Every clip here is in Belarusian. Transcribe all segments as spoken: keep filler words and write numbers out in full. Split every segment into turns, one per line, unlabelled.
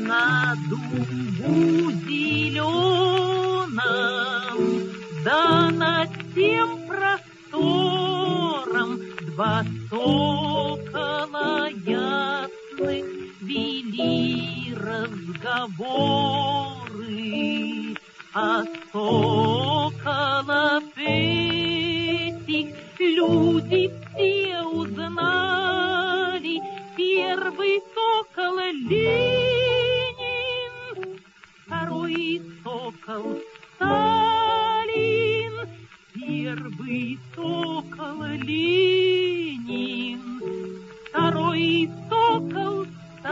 на дубу зеленом, да над тем простором два сокола ясных вели разговоры, а соколов этих люди все узнали. Первый сокол Ленин, второй сокол Сталин. Первый сокол Ленин, второй сокол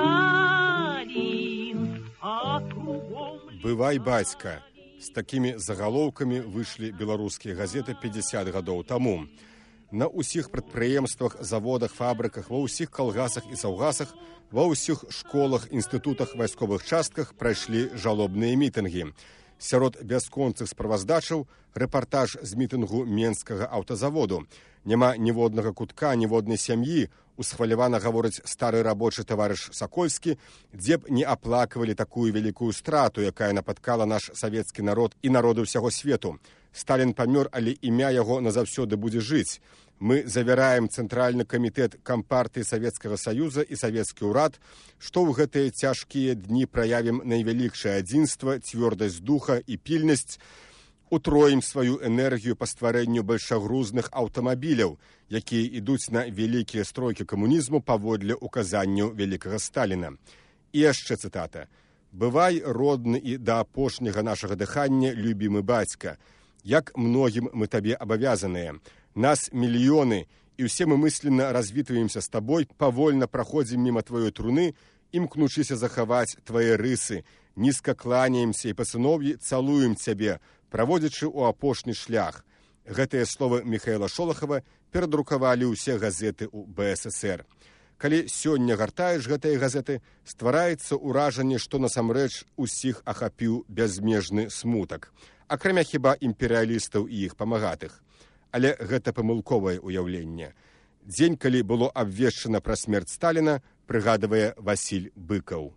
Сталин, а кругом...
«Бывай, бацька». З такімі загалоўкамі выйшлі беларускія газеты пятьдесят гадоў таму. На ўсіх прадпрыемствах, заводах, фабрыках, ва ўсіх калгасах і саўгасах, ва ўсіх школах, інстытутах, вайсковых частках прайшлі жалобныя мітынгі. Сярод бясконцых справаздачаў рэпартаж з мітынгу Менскага аўтазаводу. Няма ніводнага кутка, ніводнай сям'і, усхвалявана гаворыць стары рабочы таварыш Сакольскі, дзе б не аплакавалі такую вялікую страту, якая напаткала наш савецкі народ і народы ўсяго свету. Сталін памёр, але імя яго назаўсёды будзе жыць. Мы завяраем Цэнтральны камітэт Кампартыі Савецкага Саюза і савецкі ўрад, што ў гэтыя цяжкія дні праявім найвялікшае адзінства, цвёрдасць духа і пільнасць, утроім сваю энергію па стварэнню большагрузных аўтамабіляў, якія ідуць на вялікія стройкі камунізму паводле указанняў вялікага Сталіна. І яшчэ цытата. «Бывай родны і да апошняга нашага дыхання, любімы бацька. Як многім мы табе абавязаныя. Нас мільёны, і ўсе мы мысленно развітваемся з табой, павольна праходзім міма тваёй труны, імкнучыся захаваць твае рысы, нізка кланяемся і па сыноўі цалуем цябе, праводзячы ў апошні шлях». Гэтыя словы Міхаіла Шолахава перадрукавалі ўсе газеты ў бэ эс эсэр. Калі сёння гартаеш гэтыя газеты, ствараецца ўражанне, што насамрэч усіх ахапіў бязмежны смутак, акрамя хіба імперыялістаў і іх памагатых. Але гэта памылковае ўяўленне. Дзень, калі было абвешчана пра смерць Сталіна, прыгадвае Васіль Быкаў.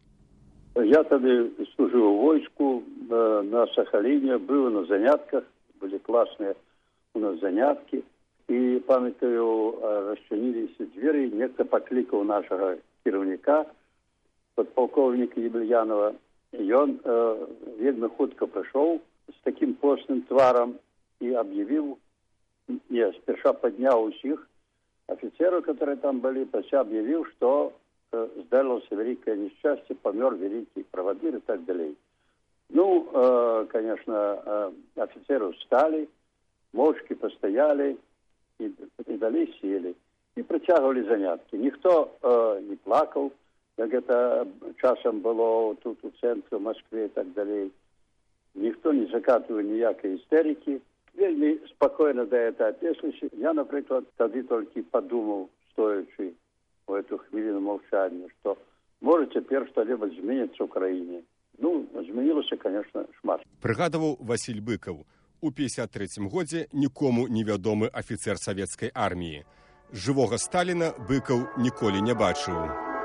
Я тады служыў у войску на Сахаліне, быў на занятках, былі класныя у нас заняткі. І, памятаю, расчыніліся дзверы, нехта паклікаў нашага кіраўніка, падпалкоўніка Ебельянова. Ён э, вельмі хутка прыйшоў з такім постным тварам і аб'явіў, не, сперша падняў усіх афіцераў, которые там былі, пасля аб'явіў, што э, здарылася вялікае несчасце, памёр вялікі правадыр і так далей. Ну, э, конечно, э, афіцеры всталі, моўчкі пастаялі, і, і далей сели, і працягвалі заняткі. Ніхто э, не плакаў, як гэта часам было тут у цэнтры, в Москве і так далей. Ніхто не закатываў ніякай істэрыкі. Вельмі спакойна да гэта аднесліся. Я, напрыклад, тады толькі падумаў, стоячы у эту хвіліну маўчання, што можа цяпер што-небудзь зменіцца ў краіне. Ну, змянілася, конечно, шмат.
Прыгадаваў Васіль Быкаў. У пятьдесят третьем годзе нікому невядомы афіцер савецкай арміі. Жывога Сталіна Быкаў ніколі не бачыў.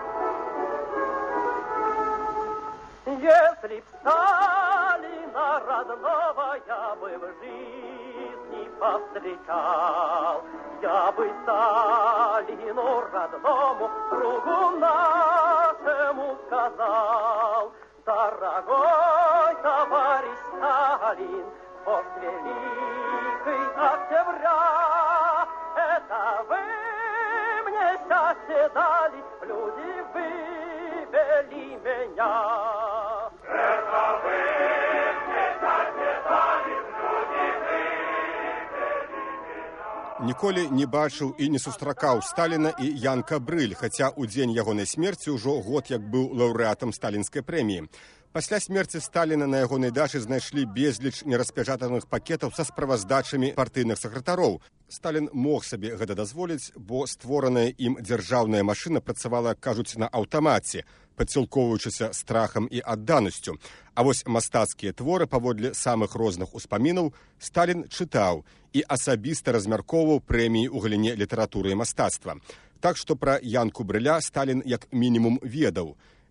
Если б Сталина родного я бы в жизни повстречал, я бы Сталину родному другу нашему сказал: дорогой товарищ Сталин, вождь великий октября, это вы мне счастье дали, люди вывели меня. Это вы мне счастье дали, люди вывели меня.
Ніколі не бачыў і не сустракаў Сталіна і Янка Брыль, хаця ў дзень ягонай смерці ўжо год як быў лаўрэатам сталінскай прэміі. Пасля смерці Сталіна на ягонай дачы знайшлі безліч нераспячатаных пакетаў са справаздачамі партыйных сакратароў. Сталін мог сабе гэта дазволіць, бо створаная ім дзяржаўная машына працавала, кажуць, на аўтамаце, падсілкоўваючыся страхам і адданасцю. А вось мастацкія творы паводле самых розных успамінаў Сталін чытаў і асабіста размяркоўваў прэміі ў галіне літаратуры і мастацтва. Так што пра Янку Брыля Сталін як мінімум ведаў.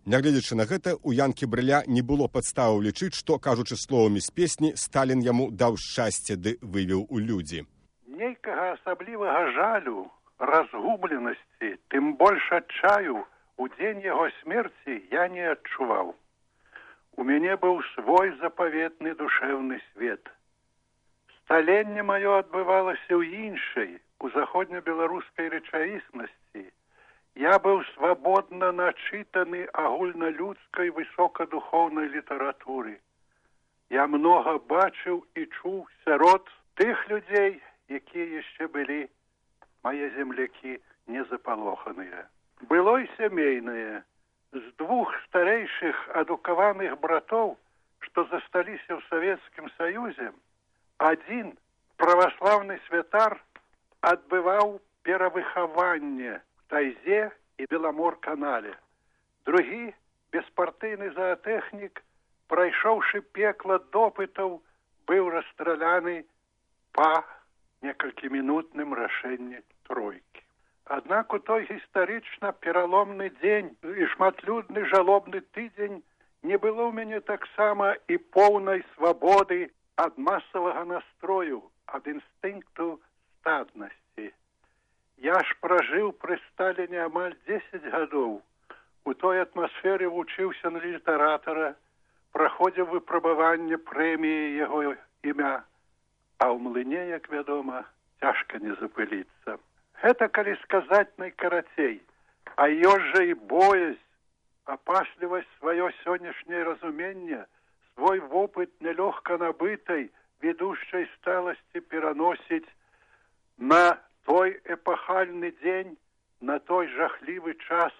Нягледзячы на гэта, у Янкі Брыля не было падставаў лічыць, што, кажучы словамі з песні, Сталін яму даў шчасце ды вывеў у людзі.
Нейкага асаблівага жалю, разгубленасці, тым больш адчаю, у дзень яго смерці я не адчуваў. У мяне быў свой запаветны душэўны свет. Сталенне маё адбывалася ў іншай, у заходнебеларускай рэчаіснасці. Я быў свабодна начытаны агульналюдскай высокадухоўнай літаратуры. Я многа бачыў і чуў сярод тых людзей, якія яшчэ былі мае землякі незапалоханыя. Было і сямейнае. З двух старэйшых адукаваных братоў, што засталіся ў Савецкім Саюзе, адзін праваслаўны святар адбываў перавыхаванне в Тайзе і Беламор-канале. Другі, беспартыйны заатэхнік, прайшоўшы пекла допытаў, быў расстраляны па некалькімінутным рашэнні тройкі. Аднак у той гістарычна пераломны дзень і шматлюдны жалобны тыдзень не было ў мяне таксама і поўнай свабоды ад масавага настрою, ад інстынкту стаднасці. Я ж пражыў пры Сталіне амаль дзесяць гадоў. У той атмасферы вучыўся на літаратара, праходзіў выпрабаванне прэміі яго імя, а ў млыне, як вядома, цяжка не запыліцца. Гэта, калі сказаць найкарацей, а ёсць жа і боязь, апаслівасць сваё сённяшняе разуменне, свой вопыт нелёгка набытай, ведушчай сталасці пераносіць на той эпахальны дзень, на той жахлівы час.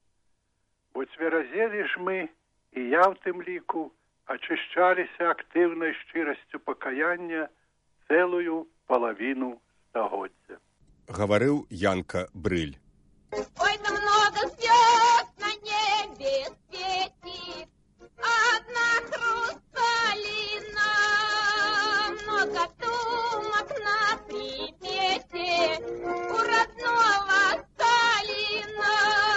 Бо цверазелі ж мы, і я ў тым ліку, ачышчаліся актыўнай шчырасцю пакаяння цэлую палавіну стагоддзя.
Гаварыў Янка Брыль.
Ой, да много звезд на небе светит, одна хрусталина, много думок на примете у родного Сталина.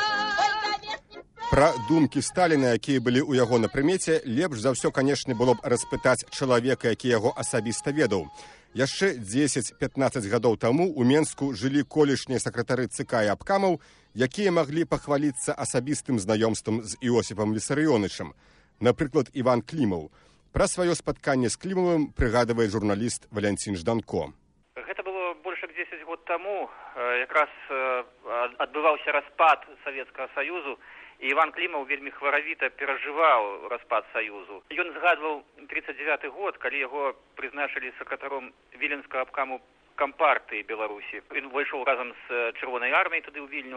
Пра думкі Сталіна, якія былі ў яго на прымеце, лепш за ўсё, канешне, было б распытаць чалавека, які яго асабіста ведаў. Яшчэ дзесяць-пятнаццаць гадоў таму ў Менску жылі колішнія сакратары ЦК і абкамаў, якія маглі пахваліцца асабістым знаёмствам з Іосіпам Вісарыёнычам. Напрыклад, Іван Клімаў. Пра сваё спатканне з Клімавым прыгадвае журналіст Валянцін Жданко.
Гэта было больш як дзесяць год таму. Якраз адбываўся распад Савецкага Саюзу, і Іван Клімаў вельмі хваравіта перажываў распад Саюзу. Ён згадваў тридцать девяты год, калі яго прызначылі сакратаром Віленскага абкаму кампартыі Беларусі. Ён увайшоў разам з Чырвонай арміяй туды ў Вільню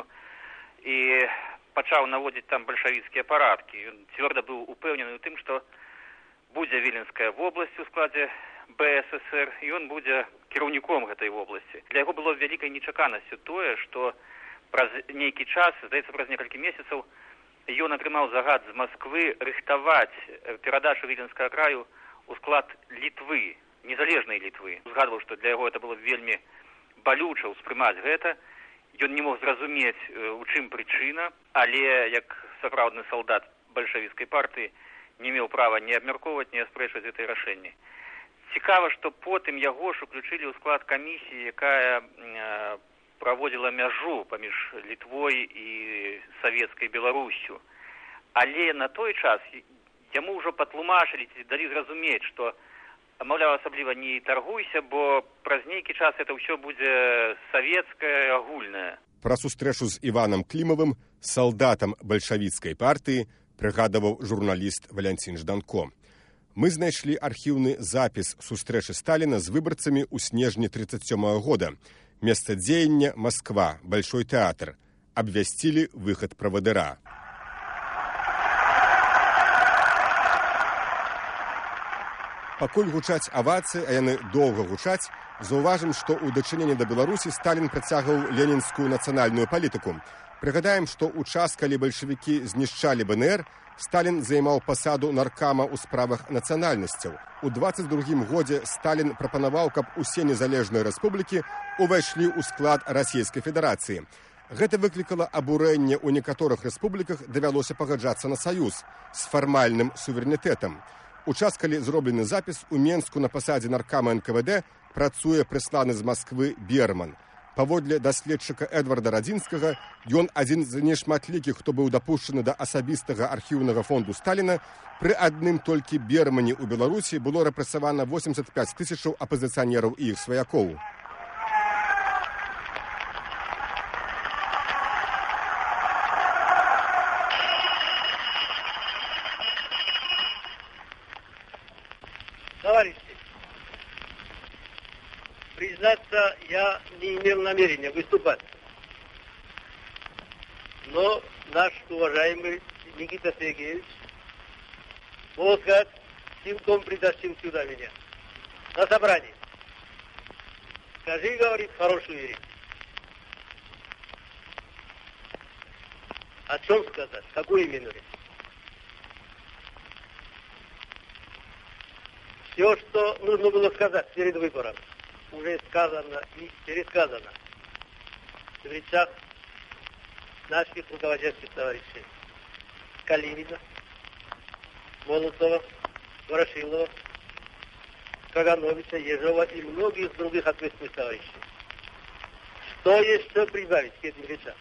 і пачаў наводзіць там бальшавіцкія парадкі. Ён цвёрда быў упэўнены ў тым, што будзе Віленская вобласць у складзе Бэ Эс Эс Эр, і ён будзе кіраўніком гэтай вобласці. Для яго было вялікай нечаканасцю тое, што праз нейкі час, здаецца, праз некалькі месяцаў, ён атрымаў загад з Масквы рыхтаваць перадачу Віленскага краю у склад Літвы, незалежнай Літвы. Згадваў, што для яго это было вельмі балюча ўспрымаць гэта. Ён не мог зразумець, у чым прычына, але як сапраўдны салдат бальшавіцкай партыі не меў права ні абмяркоўваць, ні аспрэчваць гэтыя рашэнні. Цікава, што потым яго ж уключылі ў склад камісіі, якая праводзіла мяжу паміж Літвой і савецкай Беларуссю. Але на той час яму ўжо патлумачылі, далі зразумець, што, маўляў, асабліва не таргуйся, бо праз нейкі час это ўсё будзе савецкае, агульнае.
Пра сустрэчу з Іванам Клімавым, салдатам бальшавіцкай партыі, прыгадаваў журналіст Валянцін Жданко. Мы знайшлі архіўны запіс сустрэчы Сталіна з выбарцамі ў снежні тридцать сёмага года. Месца дзеяння – Москва, Большой тэатр. Абвясцілі выхад правадыра. Пакуль гучаць авацыі, а яны доўга гучаць, заўважым, што ў дачыненні да Беларусі Сталін працягваў ленінскую нацыянальную палітыку. Прыгадаем, што ў час, калі бальшавікі знішчалі Бэ Эн Ер, Сталін займаў пасаду наркама ў справах нацыянальнасцяў. У двадцать другім годзе Сталін прапанаваў, каб усе незалежныя рэспублікі ўвайшлі ў склад Расійскай Федэрацыі. Гэта выклікала абурэнне ў некаторых рэспубліках, давялося пагаджацца на саюз з фармальным суверэнітэтам. У час, калі зроблены запіс, у Менску на пасадзе наркама эн ка вэ дэ працуе прысланы з Масквы Берман. Паводле даследчыка Эдварда Радзінскага, ён адзін з нешматлікіх, хто быў дапушчаны да асабістага архіўнага фонду Сталіна. Пры адным толькі Бермане ў Беларусі было рэпрэсавана восемьдесят пять тысячаў апазіцыянераў і іх сваякоў.
Товарищи, признаться, я не имел намерения выступать. Но наш уважаемый Никита Сергеевич, можно сказать, силком притащил сюда меня, на собрание. Скажи, говорит, хорошую речь. О чем сказать? Какую именно речь? Все, что нужно было сказать перед выбором, уже сказано и пересказано в речах наших руководящих товарищей. Калинина, Молотова, Ворошилова, Кагановича, Ежова и многих других ответственных товарищей. Что еще прибавить к этим речам?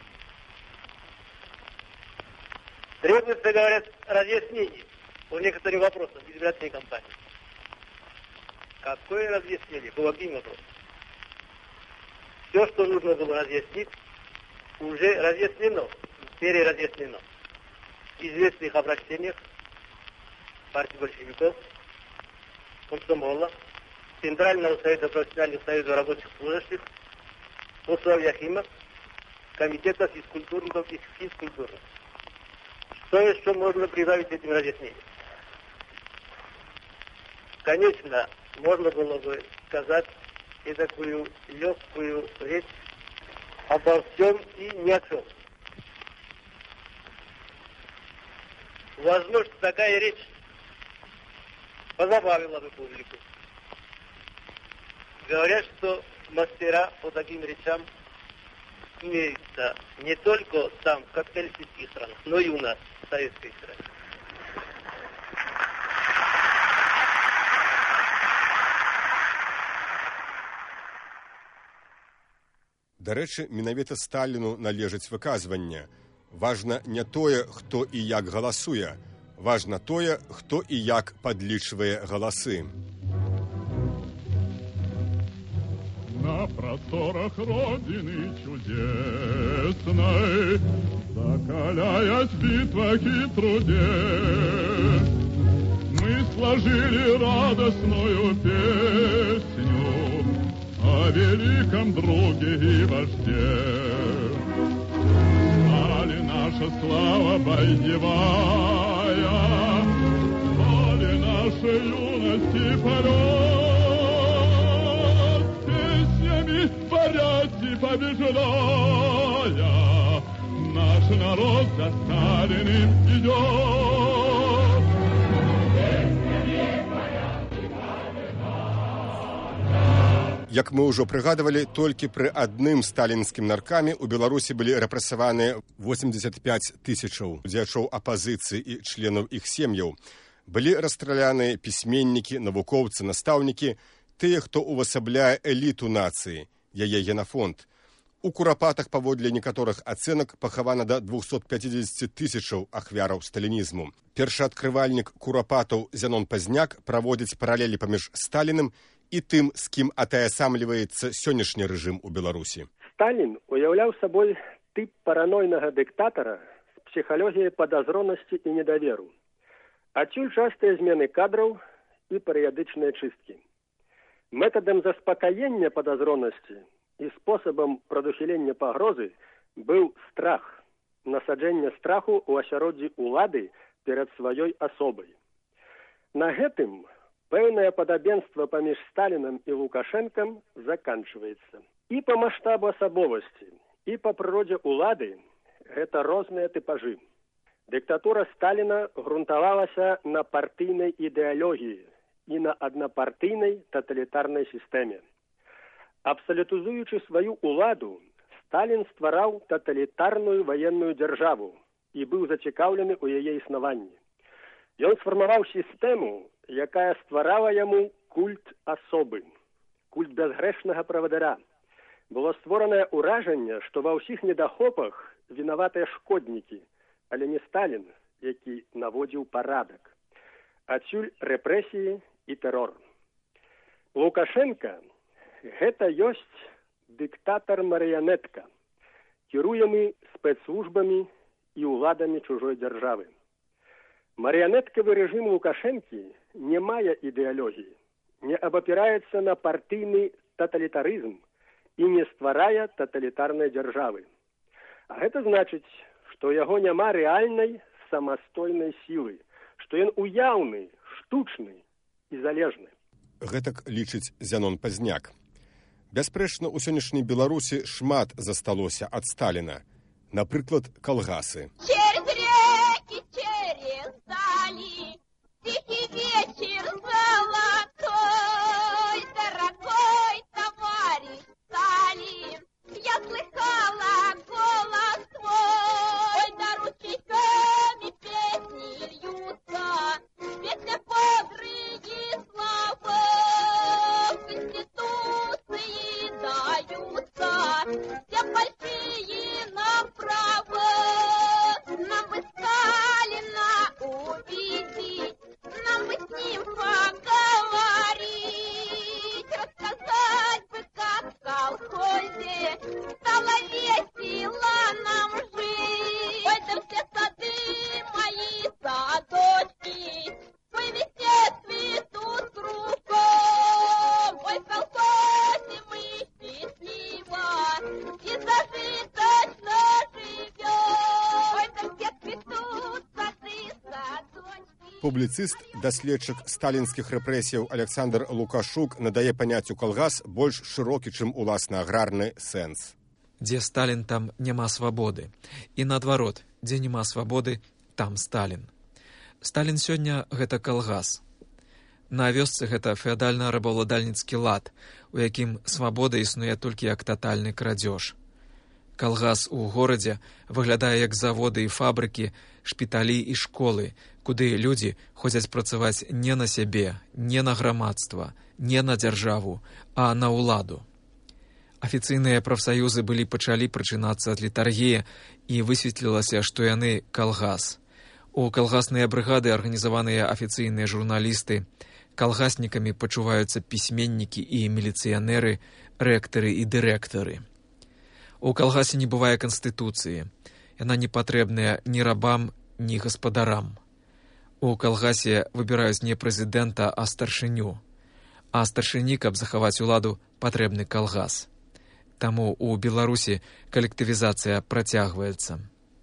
Требуется, говорят, разъяснение по некоторым вопросам избирательной кампании. Какое разъяснение? По каким вопросам? Все, что нужно было разъяснить, уже разъяснено, переразъяснено. В известных обращениях партии большевиков, комсомола, Центрального совета профессиональных союзов рабочих служащих, условиях ИМА, комитета физкультурников и физкультурных. Что еще можно прибавить этим разъяснениям? Конечно, можно было бы сказать и такую легкую речь обо всем и ни о чем. Возможно, такая речь позабавила бы публику. Говорят, что мастера по таким речам имеются не только там, в капиталистических странах, но и у нас, в советской стране.
Дарэчы, менавіта Сталіну належыць выказванне. Важна не тое, хто і як галасуе. Важна тое, хто і як падлічвае галасы.
На просторах Родины чудесной, закаляясь в битвах и труде, мы сложили радостную песню о великом друге и вожде. Стали наша слава боевая, стали нашей юности полет, песнями борясь и побеждая, наш народ за Сталиным идет.
Як мы ўжо прыгадывалі, толькі пры адным сталінскім наркаме ў Беларусі былі рэпрэсаваныя восемьдесят пять тысячаў дзячоў апазіцыі і членаў іх сем'яў. Былі расстраляныя пісьменнікі, навукоўцы, настаўнікі, тыя, хто увасабляе эліту нацыі, яе генафонд. У Курапатах, паводле некаторых ацэнак, пахавана да двухсот пятидесяти тысячаў ахвяраў сталінізму. Першаадкрывальнік Курапатаў Зянон Пазняк праводзіць паралелі паміж Сталіным і тым, з кім атаясамліваецца сённяшні рэжым у Беларусі.
Сталін уяўляў сабой тып паранойнага дыктатара з псіхалогіяй падазронасці і недаверу. Адсюль частыя змены кадраў і перыядычныя чысткі. Метадам заспакаення падазронасці і спосабам прадухілення пагрозы быў страх, насаджэнне страху ў асяроддзі ўлады перад сваёй асобай. На гэтым пэўнае падабенства паміж Сталінам і Лукашэнкам заканчваецца. І па маштабу асабовасці, і па прыродзе ўлады гэта розныя тыпажы. Дыктатура Сталіна грунтавалася на партыйнай ідэалогіі і на аднапартыйнай таталітарнай сістэме. Абсалютызуючы сваю ўладу, Сталін ствараў таталітарную ваенную дзяржаву і быў зацікаўлены ў яе існаванні. Ён сфармаваў сістэму, якая стварала яму культ асобы, культ бязгрэшнага правадыра. Было створанае ўражанне, што ва ўсіх недахопах вінаватыя шкоднікі, але не Сталін, які наводзіў парадак. Адсюль рэпрэсіі і тэрор. Лукашенка – гэта ёсць дыктатар-марыянетка, кіруемы спецслужбамі і ўладамі чужой дзяржавы. Марыянеткавы рэжым Лукашэнкі не мае ідэалогіі, не абапіраецца на партыйны таталітарызм і не стварае таталітарнай дзяржавы. А гэта значыць, што яго няма рэальнай самастойнай сілы, што ён уяўны, штучны і залежны.
Гэтак лічыць Зянон Пазняк. Бясспрэчна, у сённяшняй Беларусі шмат засталося ад Сталіна. Напрыклад, калгасы.
Через реки, через дали, тихий вечер золотой, дорогой товарищ Сталин, я слыхала голос твой, да ручейками песни льются, песня бодрые слова, в Конституции даются, все большие нам права, нам бы Сталина увидеть, нам бы с ним поговорить, рассказать бы, как в колхозе стало весело нам жить. Ой, да все сады мои садочки, ой, везде цветут кругом, ой, в колхозе мы счастливо и зажиточно живем. Ой, да все цветут сады, садочки.
Публіцыст, даследчык сталінскіх рэпрэсіяў Александр Лукашук надае паняццю калгас больш шырокі, чым уласна аграрны сэнс.
Дзе Сталін, там няма свабоды. І наадварот, дзе няма свабоды, там Сталін. Сталін сёння – гэта калгас. На вёсцы гэта феадальна-рабаўладальніцкі лад, у якім свабода існуе толькі як татальны крадзеж. Калгас у горадзе выглядае як заводы і фабрыкі, шпіталі і школы, куды людзі ходзяць працаваць не на сябе, не на грамадства, не на дзяржаву, а на ўладу. Афіцыйныя прафсаюзы былі пачалі прачынацца ад літаргіі, і высветлілася, што яны калгас. У калгасныя брыгады арганізаваныя афіцыйныя журналісты, калгаснікамі пачуваюцца пісьменнікі і міліцыянеры, рэктары і дырэктары. У калгасе не бывае канстытуцыі. Яна не патрэбная ні рабам, ні гаспадарам. У калгасе выбіраюць не прэзідэнта, а старшыню. А старшыні, каб захаваць уладу, патрэбны калгас. Таму у Беларусі калектывізацыя працягваецца.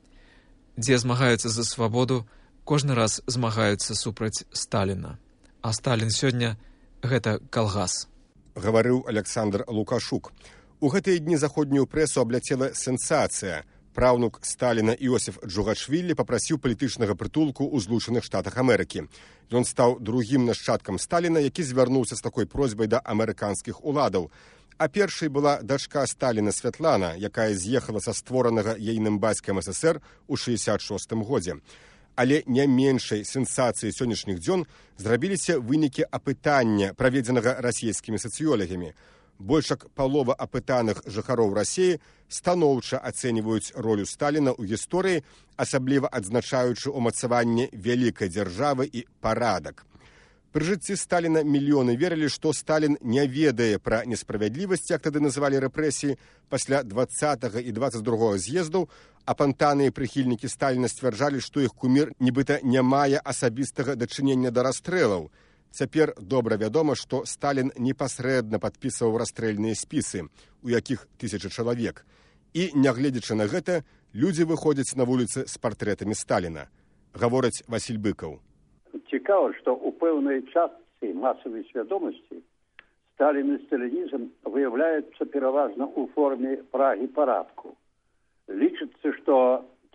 Дзе змагаюцца за свабоду, кожны раз змагаюцца супраць Сталіна. А Сталін сёння – гэта калгас.
Гаварыў Александр Лукашук. У гэтыя дні заходнюю прэсу абляцела сенсацыя. Праўнук Сталіна Іосіф Джугашвілі папрасіў палітычнага прытулку ў Злучаных Штатах Амерыкі. Ён стаў другім нашчадкам Сталіна, які звярнуўся з такой просьбай да амерыканскіх уладаў. А першай была дачка Сталіна Святлана, якая з'ехала са створанага ейным бацькам СССР у шэсцьдзесят шостым годзе. Але не меншай сенсацыяй сённяшніх дзён зрабіліся вынікі апытання, праведзенага расійскімі сацыёлагамі. Больш як палова апытаных жыхароў Расіі станоўча ацэньваюць ролю Сталіна ў гісторыі, асабліва адзначаючы ўмацаванне вялікай дзяржавы і парадак. Пры жыцці Сталіна мільёны верылі, што Сталін не ведае пра несправядлівасць, як тады называлі рэпрэсіі. Пасля дваццатага і дваццаць другога з'ездаў апантаныя прыхільнікі Сталіна сцвярджалі, што іх кумір нібыта не мае асабістага дачынення да расстрэлаў. Цяпер добра вядома, што Сталін непасрэдна падпісваў расстрэльныя спісы, у якіх тысячы чалавек. І, нягледзячы на гэта, людзі выходзяць на вуліцы з партрэтамі Сталіна. Гаворыць Васіль Быкаў.
Цікава, што ў пэўнай частцы масавай свядомасці Сталін і сталінізм выяўляюцца пераважна ў форме прагі парадку. Лічыцца, што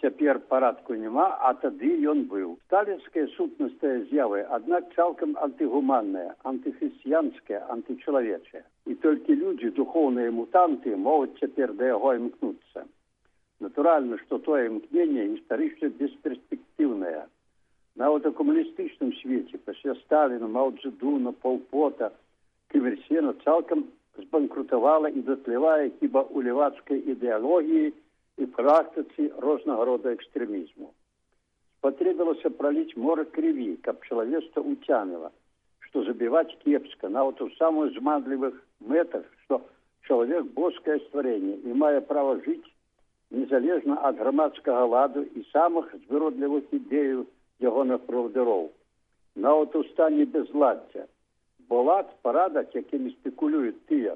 Цяпер парадку няма, а тады ён быў. Сталінская сутнасць тая з'явы, аднак цалкам антыгуманная, антыхрысціянская, антычалавечая. І толькі людзі, духоўныя мутанты, могуць цяпер да яго імкнуцца. Натуральна, што тое імкненне гістарычна бесперспектыўнае. Нават у камуністычным свеце, пасля Сталіна, Мао Цзэдуна, Пол Пота, Ківерсена цалкам збанкрутавала і датлявае хіба ў левацкай ідэалогіі і практыцы рознага рода экстрэмізму. Спатрэбілася праліць мора крыві, каб чалавецтва уцяміла, што забіваць кепска, нават у самых зманлівых мэтах, што чалавек боскае стварэнне і мае права жыць незалежна ад грамадскага ладу і самых звыродлівых ідэяў ягоных правадыроў. Нават у стане безладдзя. Бо лад, парадак, якімі спекулююць тыя,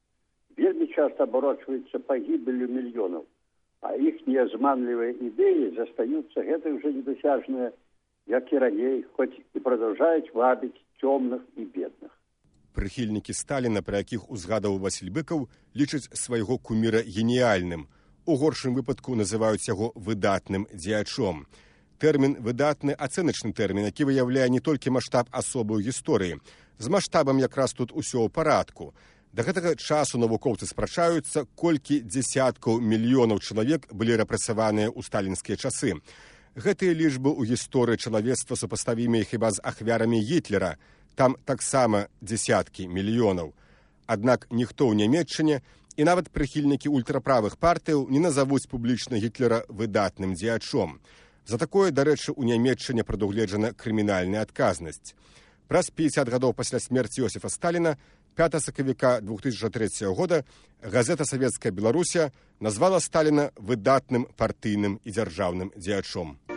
вельмі часта абарочваюцца пагібеллю мільёнаў, а іхнія зманлівыя ідэі застаюцца гэтак жа недасяжныя, як і раней, хоць і прадаўжаюць вабіць цёмных і бедных.
Прыхільнікі Сталіна, пра якіх узгадаў Васіль Быкаў, лічаць свайго куміра геніяльным. У горшым выпадку называюць яго выдатным дзеячом. Тэрмін «выдатны» – ацэначны тэрмін, які выяўляе не толькі маштаб асобы ў гісторыі. З маштабам якраз тут усё ў парадку. Да гэтага часу навукоўцы спрачаюцца, колькі дзесяткаў мільёнаў чалавек былі рэпрэсаваныя ў сталінскія часы. Гэтыя лічбы ў гісторыі чалавецтва супаставімыя хіба з ахвярамі Гітлера. Там таксама дзесяткі мільёнаў. Аднак ніхто ў Нямецчыне і нават прыхільнікі ультраправых партыяў не назавуць публічна Гітлера выдатным дзеячом. За такое, дарэчы, у Нямецчыне прадугледжана крымінальная адказнасць. Праз пятьдесят гадоў пасля смерці Йосіфа Сталіна пятага сакавіка две тысячи третьего года газета «Савецкая Беларусь» назвала Сталіна выдатным партыйным і дзяржаўным дзеячом.